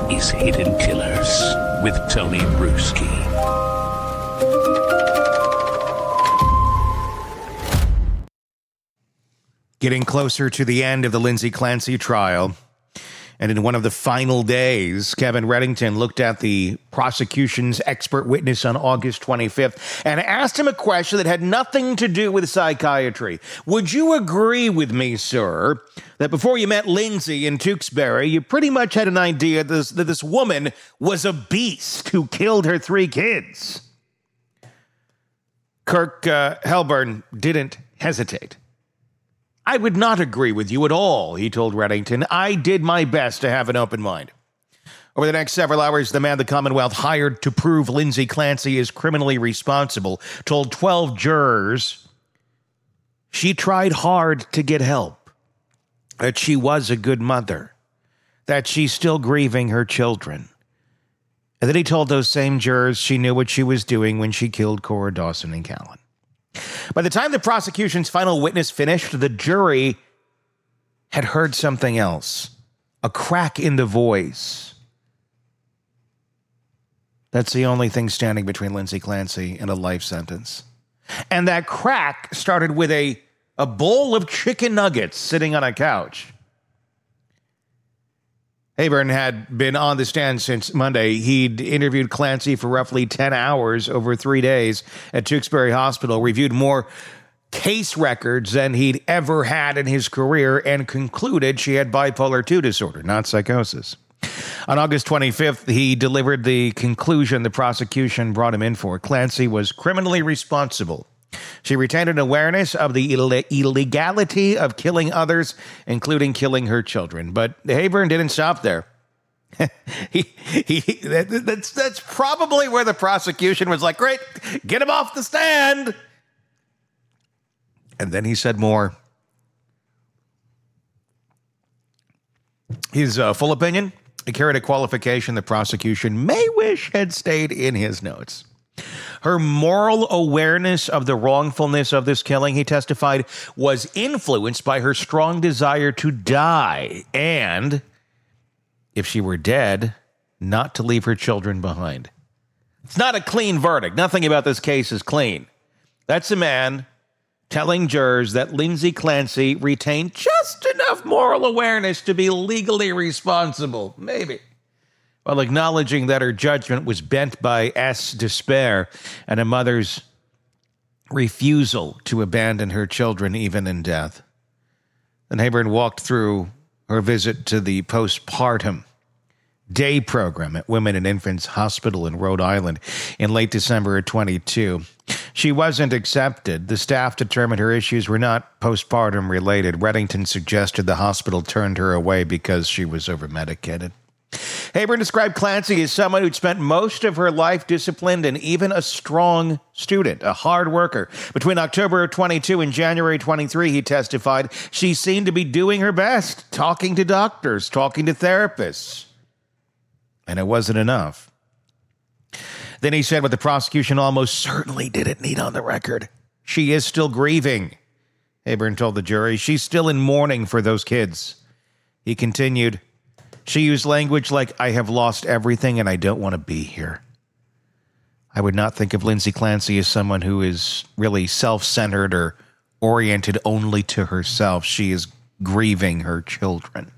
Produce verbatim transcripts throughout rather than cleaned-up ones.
is Hidden Killers with Tony Bruschi. Getting closer to the end of the Lindsay Clancy trial, and in one of the final days, Kevin Reddington looked at the prosecution's expert witness on August twenty-fifth and asked him a question that had nothing to do with psychiatry. Would you agree with me, sir, that before you met Lindsay in Tewksbury, you pretty much had an idea that this, that this woman was a beast who killed her three kids? Kirk uh, Helburn didn't hesitate. I would not agree with you at all, he told Reddington. I did my best to have an open mind. Over the next several hours, the man the Commonwealth hired to prove Lindsay Clancy is criminally responsible told twelve jurors she tried hard to get help, that she was a good mother, that she's still grieving her children. And then he told those same jurors she knew what she was doing when she killed Cora Dawson and Callan. By the time the prosecution's final witness finished, the jury had heard something else. A crack in the voice. That's the only thing standing between Lindsay Clancy and a life sentence. And that crack started with a, a bowl of chicken nuggets sitting on a couch. Hayburn had been on the stand since Monday. He'd interviewed Clancy for roughly ten hours over three days at Tewksbury Hospital, reviewed more case records than he'd ever had in his career, and concluded she had bipolar two disorder, not psychosis. On August twenty-fifth, he delivered the conclusion the prosecution brought him in for. Clancy was criminally responsible. She retained an awareness of the Ill- illegality of killing others, including killing her children. But Hayburn didn't stop there. he, he, that, that's, that's probably where the prosecution was like, great, get him off the stand. And then he said more. His uh, full opinion, it carried a qualification the prosecution may wish had stayed in his notes. Her moral awareness of the wrongfulness of this killing, he testified, was influenced by her strong desire to die and, if she were dead, not to leave her children behind. It's not a clean verdict. Nothing about this case is clean. That's a man telling jurors that Lindsay Clancy retained just enough moral awareness to be legally responsible. Maybe. While acknowledging that her judgment was bent by S despair and a mother's refusal to abandon her children even in death. Then Hayburn walked through her visit to the postpartum day program at Women and Infants Hospital in Rhode Island in late December of twenty-two. She wasn't accepted. The staff determined her issues were not postpartum related. Reddington suggested the hospital turned her away because she was overmedicated. Hayburn described Clancy as someone who'd spent most of her life disciplined and even a strong student, a hard worker. Between October of twenty-two and January twenty-three, he testified, she seemed to be doing her best, talking to doctors, talking to therapists. And it wasn't enough. Then he said what the prosecution almost certainly didn't need on the record. She is still grieving. Hayburn told the jury, she's still in mourning for those kids. He continued, she used language like, I have lost everything and I don't want to be here. I would not think of Lindsay Clancy as someone who is really self-centered or oriented only to herself. She is grieving her children.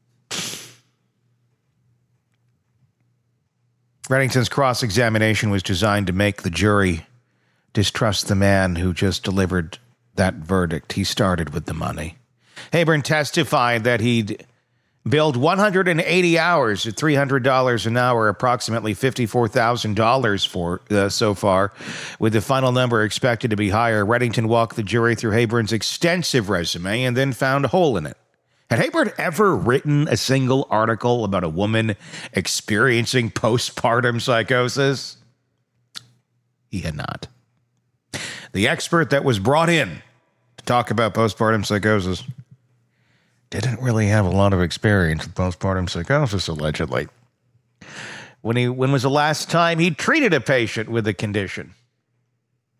Reddington's cross-examination was designed to make the jury distrust the man who just delivered that verdict. He started with the money. Hayburn testified that he'd billed one hundred eighty hours at three hundred dollars an hour, approximately fifty-four thousand dollars for uh, so far, with the final number expected to be higher. Reddington walked the jury through Hayburn's extensive resume and then found a hole in it. Had Hayburn ever written a single article about a woman experiencing postpartum psychosis? He had not. The expert that was brought in to talk about postpartum psychosis didn't really have a lot of experience with postpartum psychosis, allegedly. When he, when was the last time he treated a patient with the condition?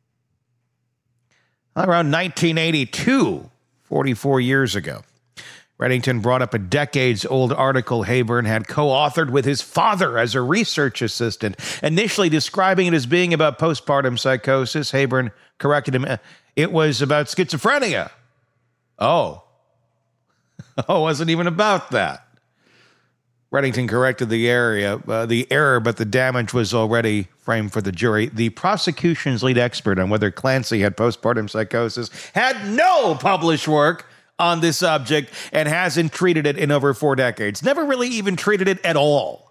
Around nineteen eighty-two, forty-four years ago. Reddington brought up a decades-old article Hayburn had co-authored with his father as a research assistant, initially describing it as being about postpartum psychosis. Hayburn corrected him. It was about schizophrenia. Oh. Oh, it wasn't even about that. Reddington corrected the area, uh, the error, but the damage was already framed for the jury. The prosecution's lead expert on whether Clancy had postpartum psychosis had no published work on this subject and hasn't treated it in over four decades. Never really even treated it at all.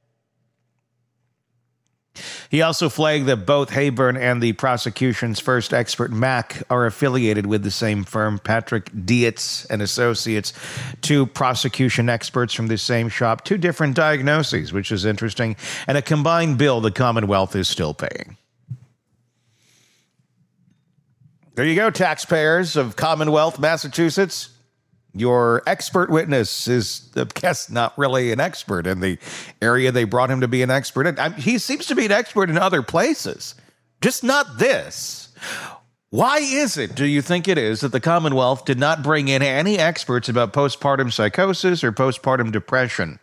He also flagged that both Hayburn and the prosecution's first expert, Mack, are affiliated with the same firm, Patrick Dietz and Associates, two prosecution experts from the same shop, two different diagnoses, which is interesting, and a combined bill the Commonwealth is still paying. There you go, taxpayers of Commonwealth, Massachusetts. Your expert witness is, I guess, not really an expert in the area they brought him to be an expert in. I, he seems to be an expert in other places, just not this. Why is it, do you think it is, that the Commonwealth did not bring in any experts about postpartum psychosis or postpartum depression?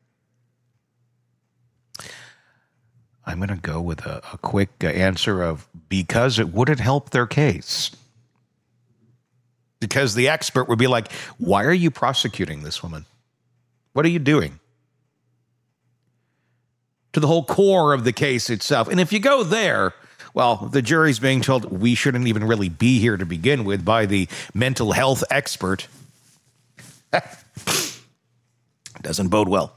I'm going to go with a, a quick uh, answer of because it wouldn't help their case. Because the expert would be like, why are you prosecuting this woman? What are you doing? To the whole core of the case itself. And if you go there, well, the jury's being told we shouldn't even really be here to begin with by the mental health expert. Doesn't bode well.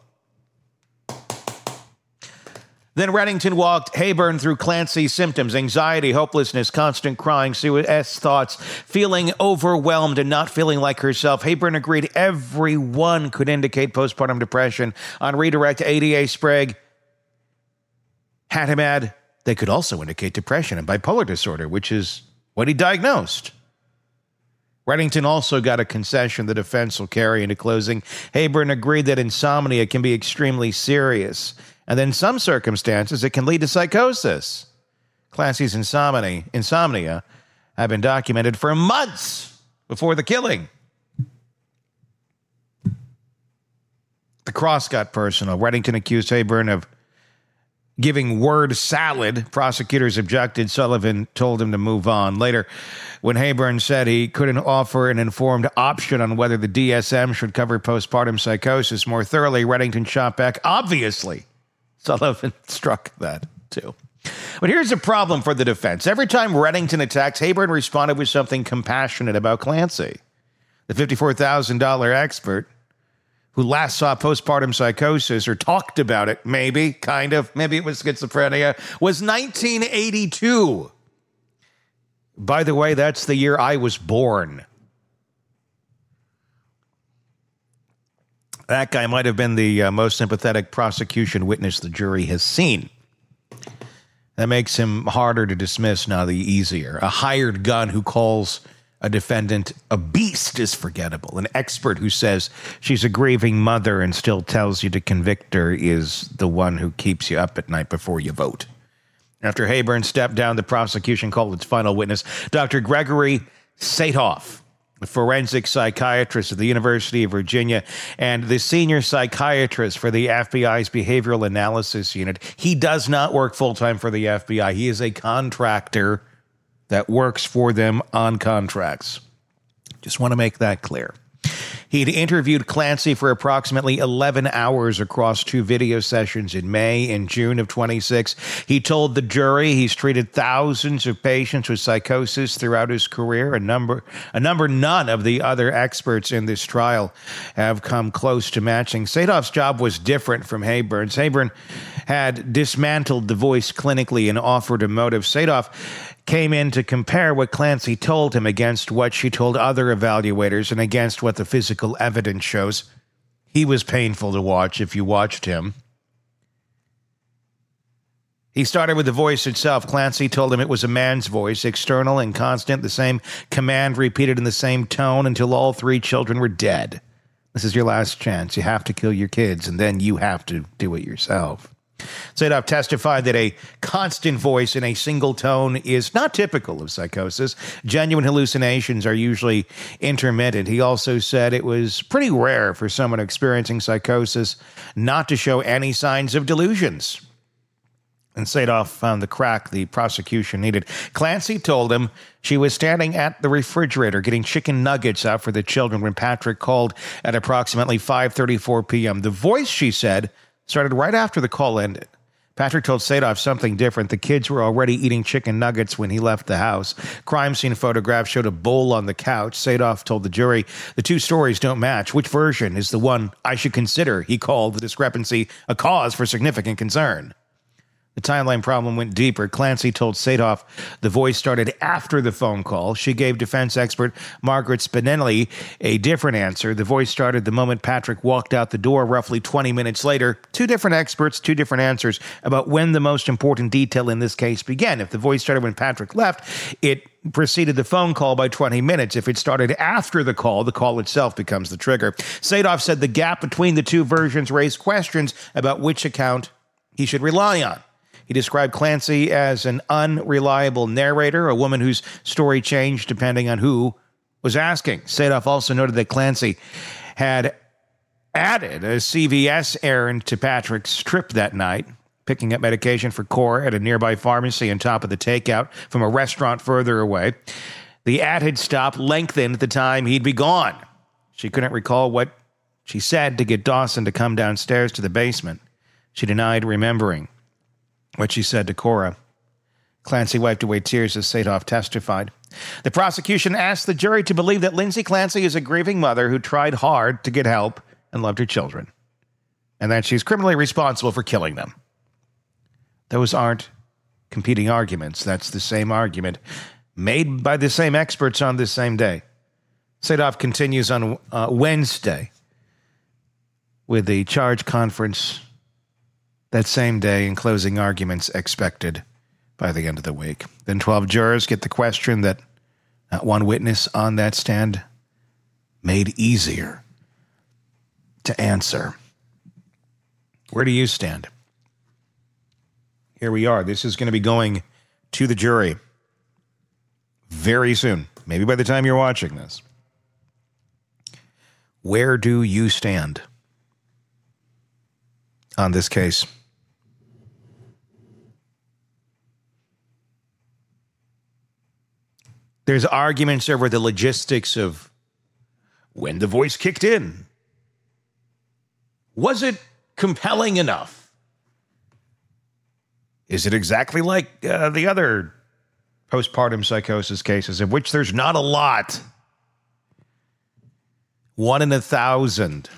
Then Reddington walked Hayburn through Clancy's symptoms: anxiety, hopelessness, constant crying, suicide thoughts, feeling overwhelmed and not feeling like herself. Hayburn agreed everyone could indicate postpartum depression. On redirect, A D A Sprague had him add, they could also indicate depression and bipolar disorder, which is what he diagnosed. Reddington also got a concession the defense will carry into closing. Hayburn agreed that insomnia can be extremely serious, and in some circumstances, it can lead to psychosis. Clancy's insomnia, insomnia had been documented for months before the killing. The cross got personal. Reddington accused Hayburn of giving word salad. Prosecutors objected. Sullivan told him to move on. Later, when Hayburn said he couldn't offer an informed option on whether the D S M should cover postpartum psychosis more thoroughly, Reddington shot back, obviously. Sullivan struck that, too. But here's a problem for the defense. Every time Reddington attacked, Hayburn responded with something compassionate about Clancy. The fifty-four thousand dollars expert who last saw postpartum psychosis, or talked about it, maybe, kind of, maybe it was schizophrenia, was nineteen eighty-two. By the way, that's the year I was born. That guy might have been the uh, most sympathetic prosecution witness the jury has seen. That makes him harder to dismiss, not the easier. A hired gun who calls a defendant a beast is forgettable. An expert who says she's a grieving mother and still tells you to convict her is the one who keeps you up at night before you vote. After Hayburn stepped down, the prosecution called its final witness, Doctor Gregory Satoff, a forensic psychiatrist at the University of Virginia and the senior psychiatrist for the F B I's Behavioral Analysis Unit. He does not work full-time for the F B I. He is a contractor that works for them on contracts. Just want to make that clear. He'd interviewed Clancy for approximately eleven hours across two video sessions in May and June of twenty-six. He told the jury he's treated thousands of patients with psychosis throughout his career. A number, a number none of the other experts in this trial have come close to matching. Satoff's job was different from Hayburn's. Hayburn had dismantled the voice clinically and offered a motive. Satoff came in to compare what Clancy told him against what she told other evaluators and against what the physical evidence shows. He was painful to watch if you watched him. He started with the voice itself. Clancy told him it was a man's voice, external and constant, the same command repeated in the same tone until all three children were dead. This is your last chance. You have to kill your kids, and then you have to do it yourself. Sadov testified that a constant voice in a single tone is not typical of psychosis. Genuine hallucinations are usually intermittent. He also said it was pretty rare for someone experiencing psychosis not to show any signs of delusions. And Sadov found the crack the prosecution needed. Clancy told him she was standing at the refrigerator getting chicken nuggets out for the children when Patrick called at approximately five thirty-four p.m. The voice, she said, started right after the call ended. Patrick told Sadov something different. The kids were already eating chicken nuggets when he left the house. Crime scene photographs showed a bowl on the couch. Sadov told the jury, the two stories don't match. Which version is the one I should consider? He called the discrepancy a cause for significant concern. The timeline problem went deeper. Clancy told Sadov the voice started after the phone call. She gave defense expert Margaret Spinelli a different answer. The voice started the moment Patrick walked out the door roughly twenty minutes later. Two different experts, two different answers about when the most important detail in this case began. If the voice started when Patrick left, it preceded the phone call by twenty minutes. If it started after the call, the call itself becomes the trigger. Sadov said the gap between the two versions raised questions about which account he should rely on. He described Clancy as an unreliable narrator, a woman whose story changed depending on who was asking. Sadov also noted that Clancy had added a C V S errand to Patrick's trip that night, picking up medication for Cora at a nearby pharmacy on top of the takeout from a restaurant further away. The added stop lengthened the time he'd be gone. She couldn't recall what she said to get Dawson to come downstairs to the basement. She denied remembering what she said to Cora. Clancy wiped away tears as Sadov testified. The prosecution asked the jury to believe that Lindsay Clancy is a grieving mother who tried hard to get help and loved her children, and that she's criminally responsible for killing them. Those aren't competing arguments. That's the same argument made by the same experts on this same day. Sadov continues on uh, Wednesday with the charge conference that same day and closing arguments expected by the end of the week. Then twelve jurors get the question that not one witness on that stand made easier to answer. Where do you stand? Here we are. This is going to be going to the jury very soon, maybe by the time you're watching this. Where do you stand on this case? There's arguments over the logistics of when the voice kicked in. Was it compelling enough? Is it exactly like uh, the other postpartum psychosis cases, of which there's not a lot? One in a thousand.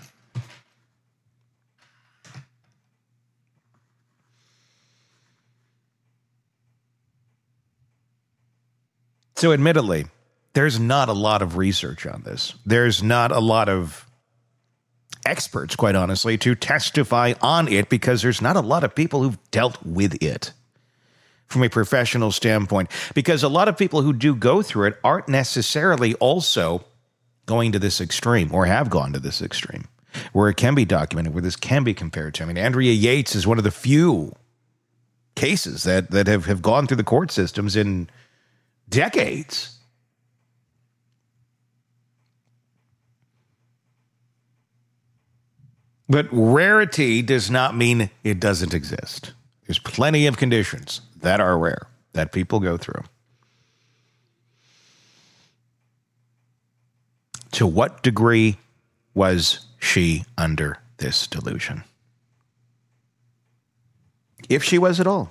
So admittedly, there's not a lot of research on this. There's not a lot of experts, quite honestly, to testify on it because there's not a lot of people who've dealt with it from a professional standpoint. Because a lot of people who do go through it aren't necessarily also going to this extreme or have gone to this extreme where it can be documented, where this can be compared to. I mean, Andrea Yates is one of the few cases that, that have, have gone through the court systems in decades. But rarity does not mean it doesn't exist. There's plenty of conditions that are rare that people go through. To what degree was she under this delusion? If she was at all.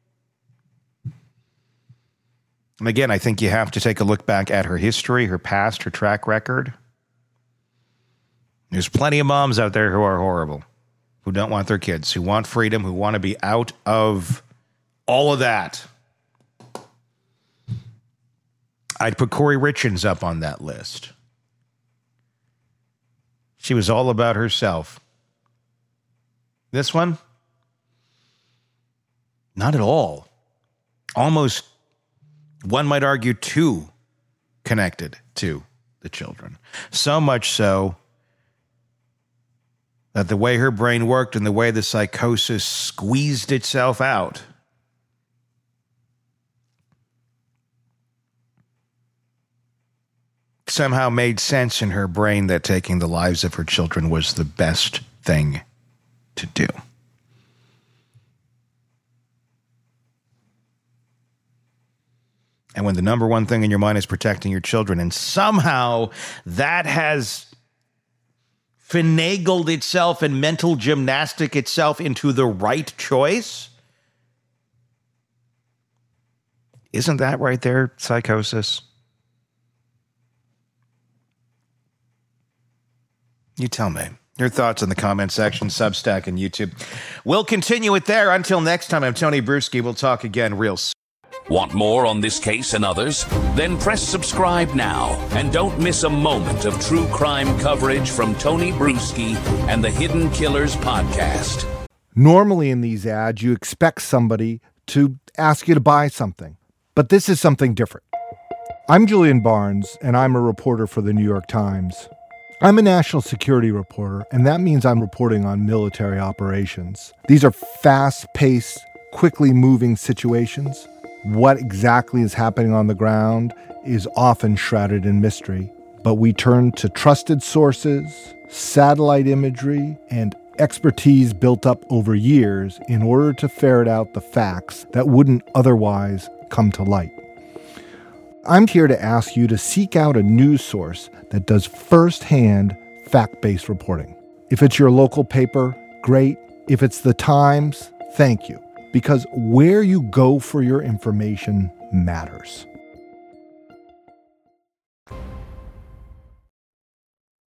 And again, I think you have to take a look back at her history, her past, her track record. There's plenty of moms out there who are horrible, who don't want their kids, who want freedom, who want to be out of all of that. I'd put Corey Richins up on that list. She was all about herself. This one? Not at all. Almost, one might argue, too connected to the children. So much so that the way her brain worked and the way the psychosis squeezed itself out somehow made sense in her brain that taking the lives of her children was the best thing to do. And when the number one thing in your mind is protecting your children, and somehow that has finagled itself and mental gymnastic itself into the right choice, isn't that right there psychosis? You tell me. Your thoughts in the comment section, Substack, and YouTube. We'll continue it there. Until next time, I'm Tony Brueski. We'll talk again real soon. Want more on this case and others? Then press subscribe now and don't miss a moment of true crime coverage from Tony Brueski and the Hidden Killers podcast. Normally in these ads, you expect somebody to ask you to buy something, but this is something different. I'm Julian Barnes, and I'm a reporter for the New York Times. I'm a national security reporter, and that means I'm reporting on military operations. These are fast-paced, quickly moving situations. What exactly is happening on the ground is often shrouded in mystery, but we turn to trusted sources, satellite imagery, and expertise built up over years in order to ferret out the facts that wouldn't otherwise come to light. I'm here to ask you to seek out a news source that does firsthand fact-based reporting. If it's your local paper, great. If it's the Times, thank you. Because where you go for your information matters.